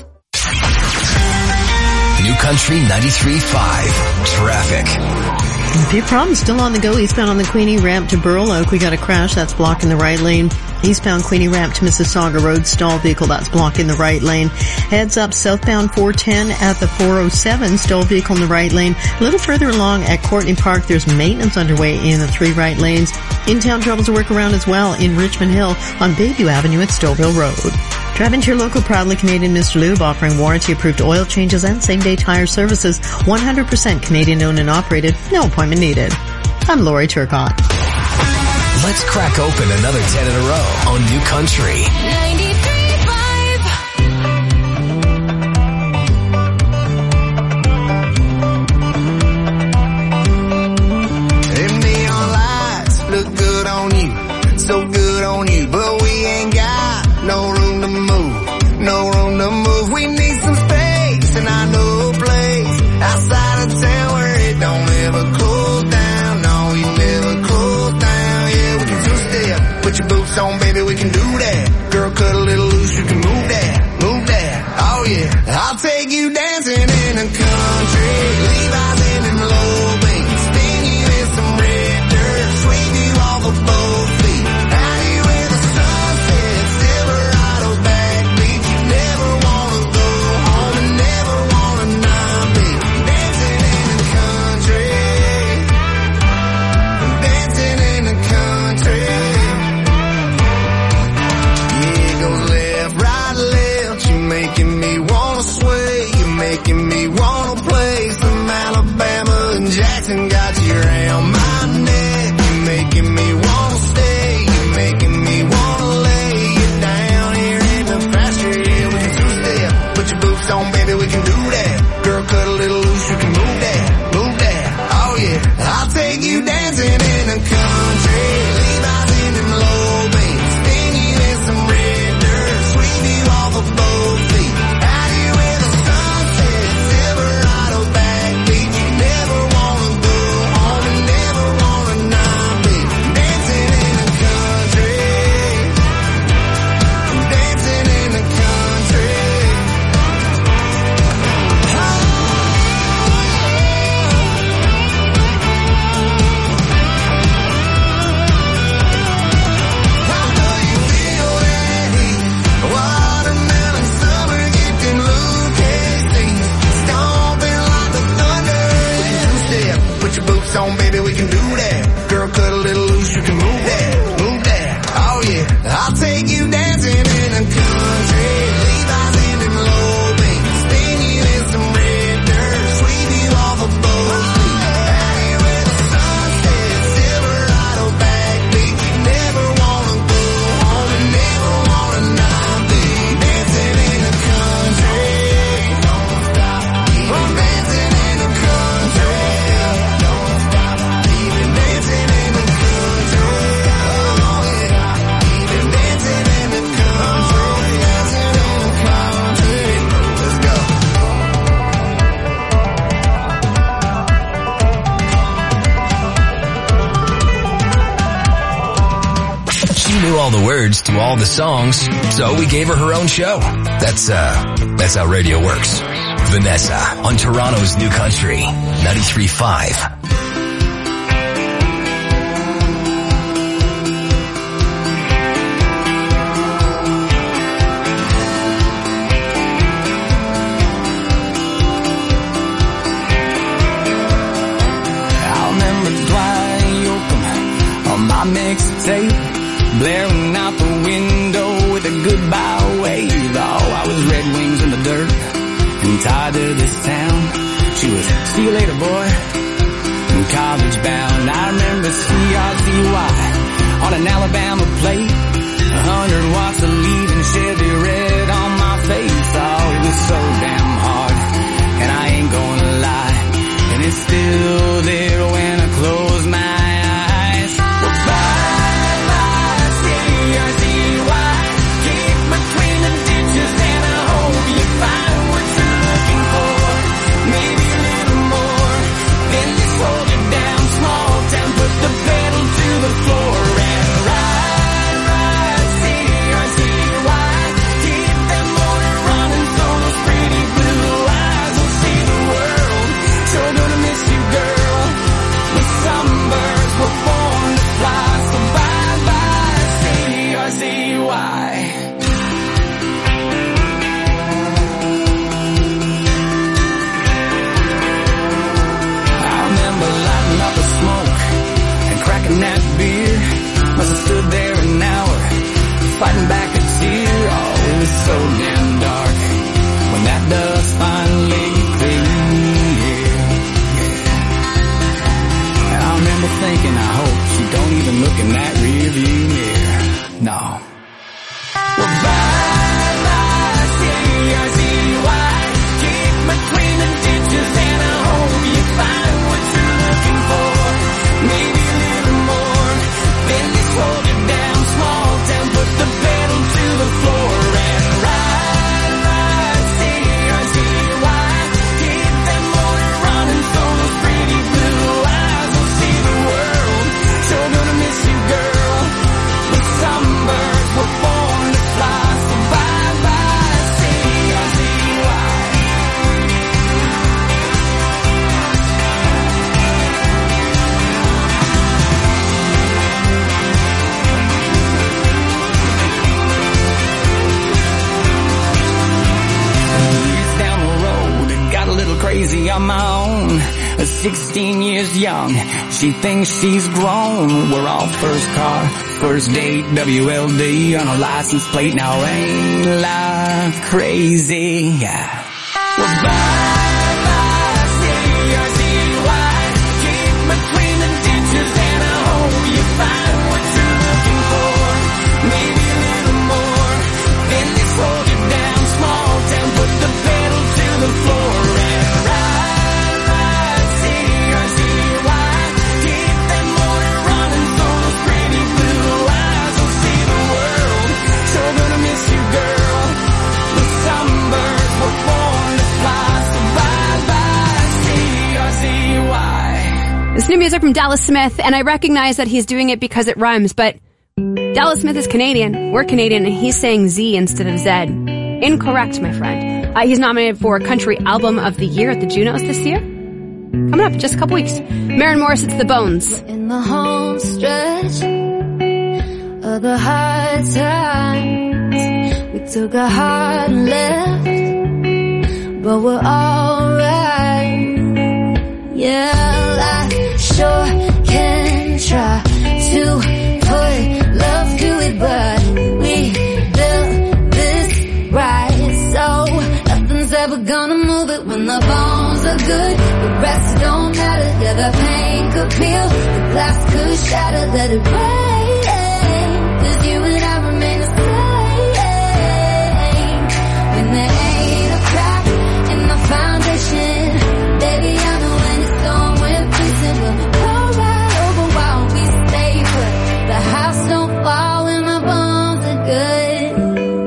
New Country 93.5 Traffic. A few problems still on the go. Eastbound on the Queenie ramp to Burl Oak. We got a crash that's blocking the right lane. Eastbound Queenie ramp to Mississauga Road. Stalled vehicle that's blocking the right lane. Heads up southbound 410 at the 407. Stalled vehicle in the right lane. A little further along at Courtney Park, there's maintenance underway in the 3 right lanes. In-town troubles to work around as well in Richmond Hill on Bayview Avenue at Stouffville Road. Driving to your local proudly Canadian Mr. Lube, offering warranty-approved oil changes and same-day tire services. 100% Canadian-owned and operated. No appointment needed. I'm Lori Turcotte. Let's crack open another 10 in a row on New Country 93.5. Them neon lights look good on you, so good on you, but we ain't got no room to move, no room to move. We need some space, and I know a place outside of town where it don't ever close down. No, you never close down. Yeah, we can two-step, put your boots on, baby, we can do that. Girl, cut a little loose, you can move that, move that. Oh yeah, I'll take you dancing in the country, Levi's in them low beams, spin you in some red dirt, sweep you off of both feet. Out here where the sun sets, Silverado's backbeat. You never wanna go home and never wanna not be dancing in the country, dancing in the country. Yeah, it goes left, right, left. You're making me wanna sway, you're making me wanna play some Alabama and Jackson. Got you around my neck, you're making me wanna stay, you're making me wanna lay you down here in the pasture. Yeah, we can two-step, put your boots on, baby, we can do that. Girl, cut a little loose, you can move that, move that. Oh yeah, I'll take you dancing in the country, Levi's in them low beams, spin you in some red dirt, sweep you off of both feet. Out here where the sun sets, Silverado's backbeat. You never wanna go home and never wanna not be dancing in the country, dancing in the country. I know you feel that heat, watermelon summer, getting Lucas, stomping like the thunder. Two-step, put your boots on, baby, we can do that. Girl, cut a little loose, you can move that, move that. Oh yeah, I'll take you dancing in the country, Levi's in them low beams, spin you in some red dirt, sweep you off of both feet. Out here where the sun sets, Silverado's backbeat. You never wanna go home and never wanna not be dancing in the country. Don't stop, keep dancing in the country. Don't stop, keep dancing in the country. Oh yeah, keep dancing in the country, dancing in the country. Let's go. She knew all the words to all the songs, so we gave her own show. That's how radio works. Vanessa on Toronto's New Country 93.5. I remember Dwight Yoakam on my mixtape, blaring out the window with a goodbye wave. Oh, I was Red Wings in the dirt and tied to this town. She was, see you later, boy, and college bound. I remember CRZY on an Alabama plate, 100 watts of leaving Chevy red on my face. Oh, it was so damn hard, and I ain't gonna lie, and it's still there when I close my eyes. Well, bye-bye, CRZY, keep between the ditches, and I hope you find what you're looking for. Maybe a little more than this hold you down, small town, put the pedal to the floor and ride, remember thinking, I hope she don't even look in that rearview mirror. No. Well, bye-bye, C-R-Z-Y. Keep between the ditches and I hope you find what you're looking for. Maybe a little more. Then you slow it down, small town, put the pedal to the floor and ride, C-R-Z-Y. Keep that motor running so those pretty blue eyes will see the world. So gonna miss you, girl. But some birds were born to fly, so bye-bye, C-R-Z-Y. Years down the road, it got a little crazy on my own. 16 years young, she thinks she's grown. We're off first car, first date, WLD on a license plate. Now ain't life crazy? Yeah. Well, bye-bye, C-R-Z-Y. Keep between the ditches and I hope you find what you're looking for. Maybe a little more. Then you slow it down, small town, put the pedal to the floor and ride, C-R-Z-Y. Keep that motor running so those pretty blue eyes will see the world. So gonna miss you, girl. But some birds were born to fly, so bye-bye, C-R-Z-Y. This new music from Dallas Smith, and I recognize that he's doing it because it rhymes, but Dallas Smith is Canadian. We're Canadian, and he's saying Z instead of Z. Incorrect, my friend. He's nominated for Country Album of the Year at the Junos this year. Coming up in just a couple weeks. Maren Morris, it's The Bones. In the home stretch of the hard times, we took a hard left, but we're alright. Yeah, I sure can try to put love to it, but we built this right, so nothing's ever gonna move it. When the bones are good, the rest don't matter. Yeah, the pain could peel, the glass could shatter. Let it rain, 'cause you and I remain the same. When there ain't a crack in the foundation, baby, I know when it's somewhere decent, we'll go right over while we stay put. The house don't fall when my bones are good.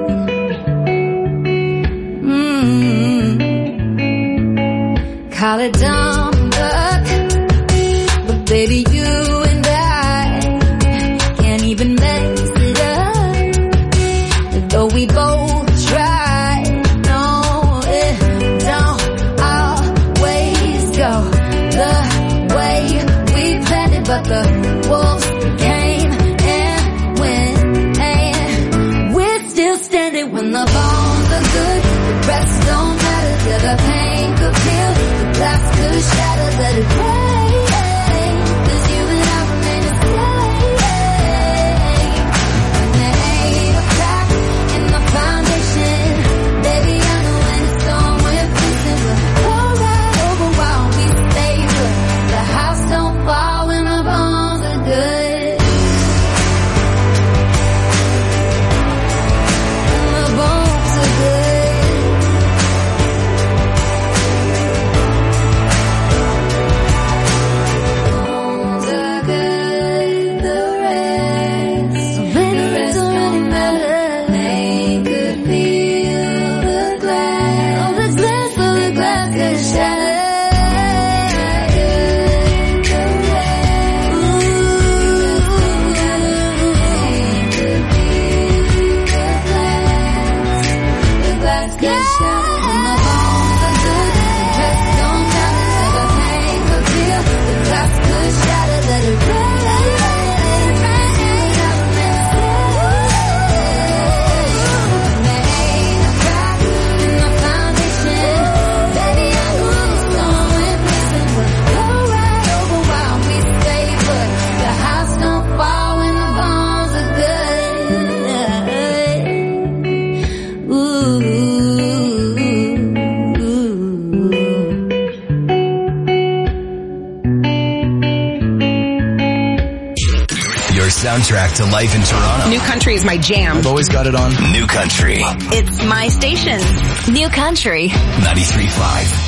Call it dumb luck, but baby, you and I can't even mess it up. Though we both try, no, it don't always go the way we planned it, but the wolves came and went, and we're still standing. When the bones are good, the rest don't matter. Yeah, the pain could peel, the glass could shatter. Let it rain, 'cause you and I remain the same. When there ain't a crack in the foundation, baby, I know when it's somewhere decent, we'll go right over while we stay put. The house don't fall when my bones are good. When the bones are good. soundtrack to life in Toronto. New Country is my jam. I've always got it on. New Country. It's my station. New Country. 93.5.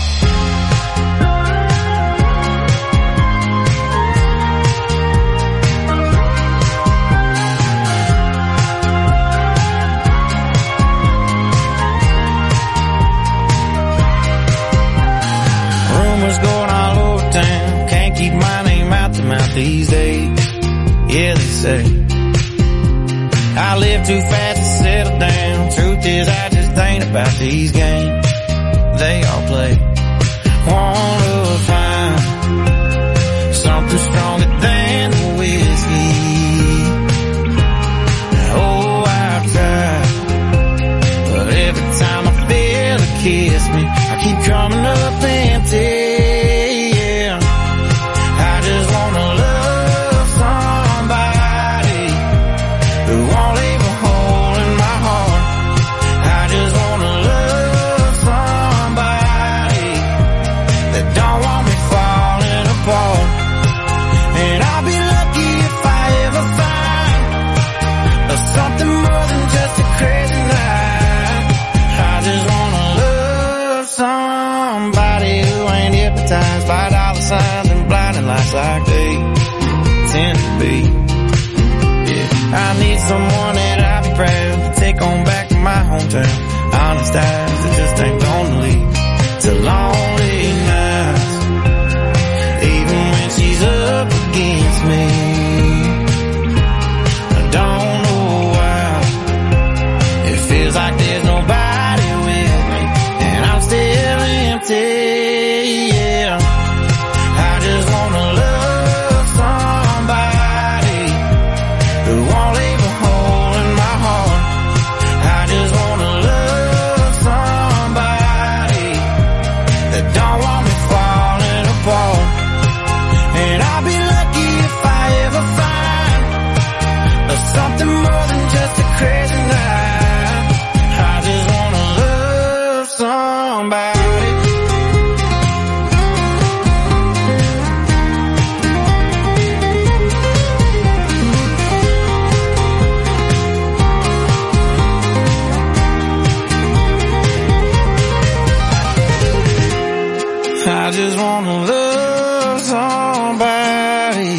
These days, yeah, they say I live too fast to settle down. Truth is, I just ain't about these games they all play. Wanna find something stronger than the whiskey. Oh, I've tried, but every time I feel it kiss me, I keep coming up empty. Like they tend to be. Yeah, I need someone that I'll be proud to take on back to my hometown. Honest eyes that just ain't gonna leave to lonely nights. Even when she's up against me, I don't know why. It feels like there's nobody with me, and I'm still empty. I just wanna love somebody.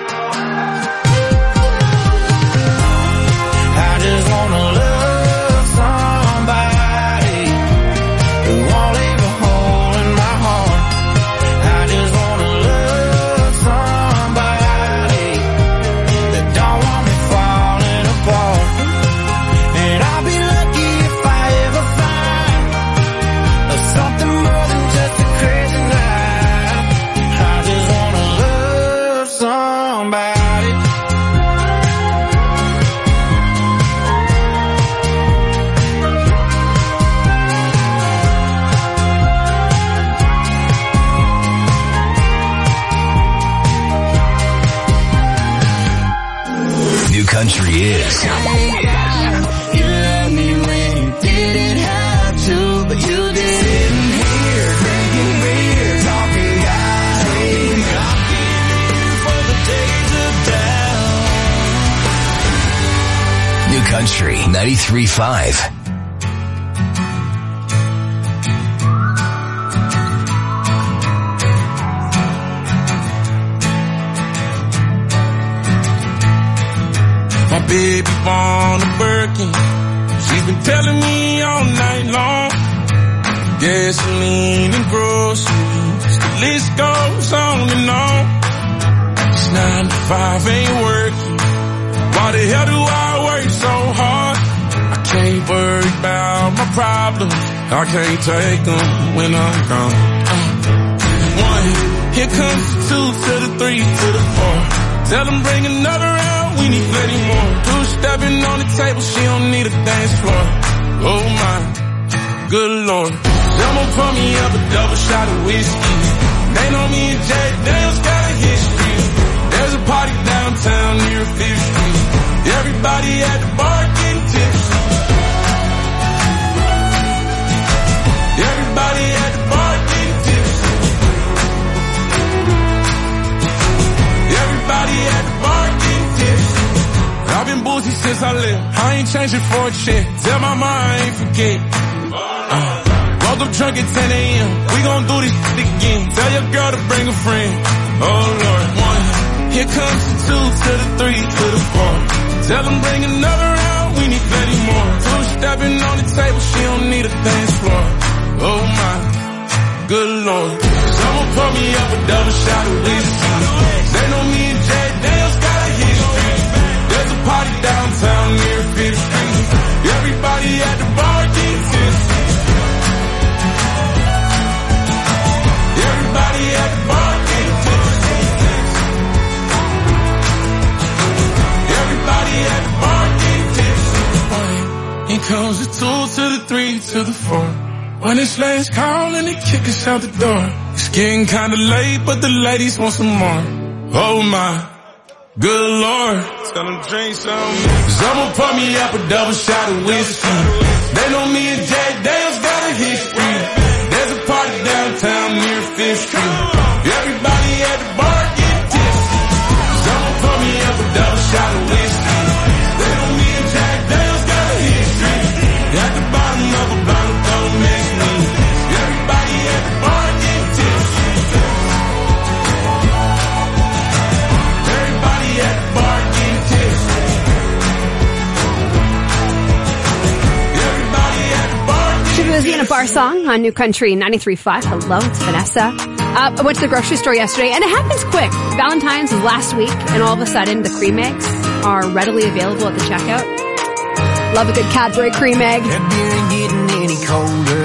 I just wanna love somebody who won't leave a hole in my heart. I just wanna love somebody that don't want me falling apart. And I'll be lucky if I ever find something more than just a crazy night. New Country is. You love me when you didn't have to, but you didn't hear. Drinking beer, talking guys, knocking in for the days of doubt. New Country 93.5. My baby born a Birkin. She's been telling me all night long. Gasoline and groceries, the list goes on and on. This 9 to 5 ain't working. Why the hell do I work so hard? I can't worry about my problems. I can't take them when I'm gone. 1, here comes the 2 to the 3 to the 4. Tell them bring another round, we need plenty more. 2 stepping on the table, she don't need a dance floor. Oh my, good lord. Someone pour me up a double shot of whiskey. They know me and Jay Daniels got a history. There's a party downtown near 5th Street. Everybody at the bar getting tipsy. Everybody at the bar getting tipsy. Everybody at the bar getting tipsy. as I live. I ain't changing for a check. Tell my mom I ain't forget. Woke up drunk at 10 a.m. We gon' do this shit again. Tell your girl to bring a friend. Oh Lord, 1. Here comes the 2 to the 3 to the 4. Tell them bring another round. We need plenty more. 2 stepping on the table. She don't need a dance floor. Oh my, good Lord. Someone pour me up a double shot of whiskey. They know me and Jay Dale's got a history. There's a party downtown near 5th Street. Everybody at the bar getting tipsy. Everybody at the bar getting tipsy. Everybody at the bar getting tipsy. Here comes the 2 to the 3 to the 4. When it's last call and they kick us out the door. It's getting kinda late, but the ladies want some more. Oh my, good Lord. Tell them drink some. Someone pour me up a double shot of whiskey. They know me and Jack Dale's got a history. There's a party downtown near 5th Street. Everybody at the bar get tipsy. Someone pour me up a double shot of whiskey. They know me and Jack Dale's got a history. At the bottom of a bottle, don't mix me. Everybody at the bar get tipsy. Everybody at the bar get tipsy. Everybody at the bar get tipsy. She was in a bar song on New Country 93.5. Hello, it's Vanessa. I went to the grocery store yesterday, and it happens quick. Valentine's was last week, and all of a sudden, the cream eggs are readily available at the checkout. Love a good Cadbury cream egg. That beer ain't getting any colder.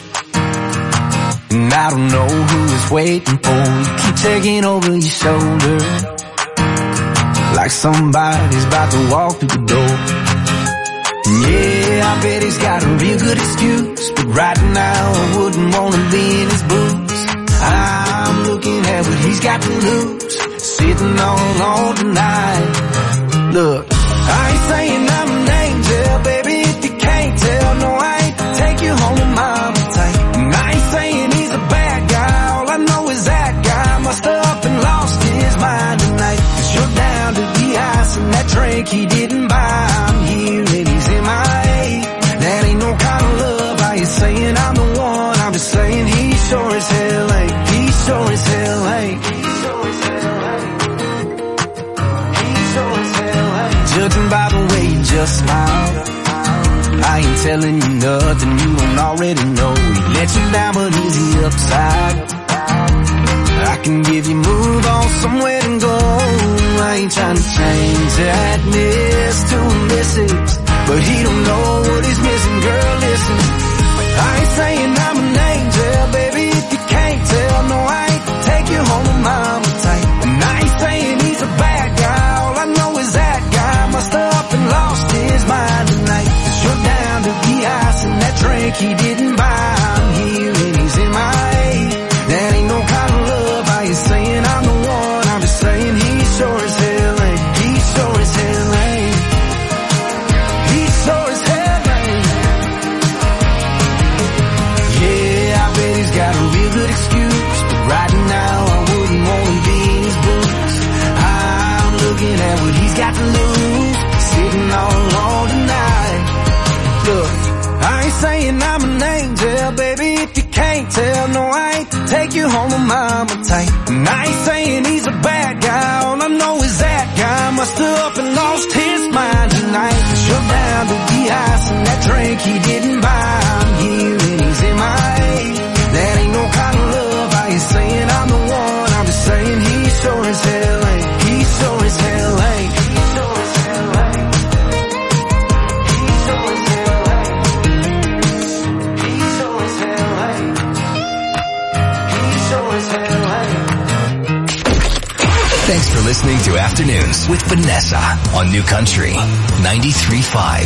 And I don't know who is waiting for you. Keep taking over your shoulder. Like somebody's about to walk through the door. And yeah, I bet he's got a real good excuse. But right now I wouldn't want to be in his boots. I'm looking at what he's got to lose. Sitting all alone tonight. Look, I ain't saying I'm an angel, baby, if you can't tell. No, I ain't take you home to mama tight. And I ain't saying he's a bad guy. All I know is that guy must have up and lost his mind tonight. 'Cause you're down to the ice and that drink he didn't buy. I'm here and he's MIA. That ain't no kind of love. Are you saying I'm the one? I'm just saying he sure as hell ain't. He sure as hell ain't. Judging by the way you just smile, I ain't telling you nothing you don't already know. He let you down, but is he upside? I can give you move on somewhere and go. I ain't trying to change that miss to a missus, but he don't know what he's missing. Girl, listen, I ain't saying I'm an angel, baby, if you can't tell. No, I ain't take you home to mama tight. And I ain't saying he's a bad guy. All I know is that guy must have up and lost his mind tonight. 'Cause you're down to the ice and that drink he didn't buy. I'm here and he's MIA. That ain't no kind of love. Are you saying I'm the one? I'm just saying he sure as hell ain't. He sure as hell ain't. He sure as hell ain't. Yeah, I bet he's got a real good excuse. But right now I wouldn't want to be in his boots. I'm looking at what he's got to lose. Sitting all alone tonight. Look, I ain't saying I'm an angel, baby, if you can't tell. No, I ain't take you home to mama tight. And I ain't saying he's a bad guy. All I know is that guy must have up and lost his mind tonight. 'Cause you're down to the ice and that drink he didn't buy. I'm here and he's MIA. That ain't no kind of love. Are you saying I'm the one? I'm just saying he sure as hell ain't. He sure as hell ain't. He sure as hell ain't. He sure as hell ain't. He sure as hell ain't. He sure as hell ain't. Thanks for listening to Afternoons with Vanessa on New Country 93.5.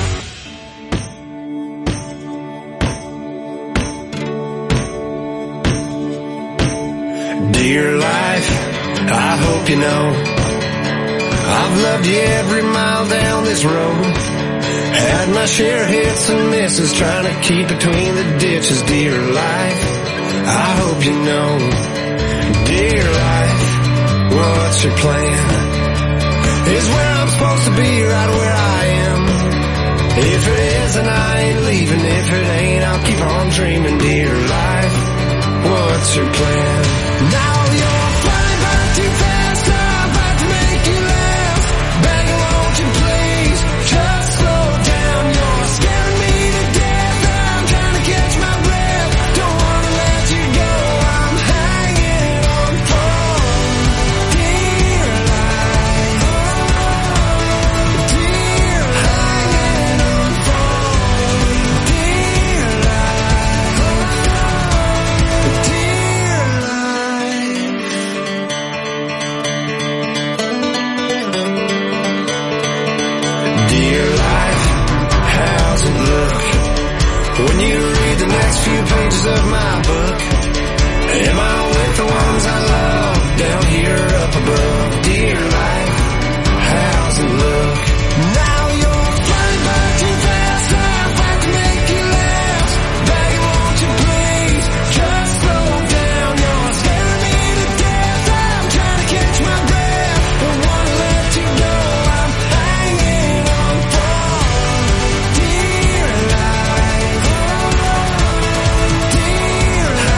Dear life, I hope you know I've loved you every mile down this road. Had my share of hits and misses, trying to keep between the ditches. Dear life, I hope you know. Dear life, what's your plan? is where I'm supposed to be, right where I am. If it is, then I ain't leaving. If it ain't, I'll keep on dreaming. Dear life, what's your plan?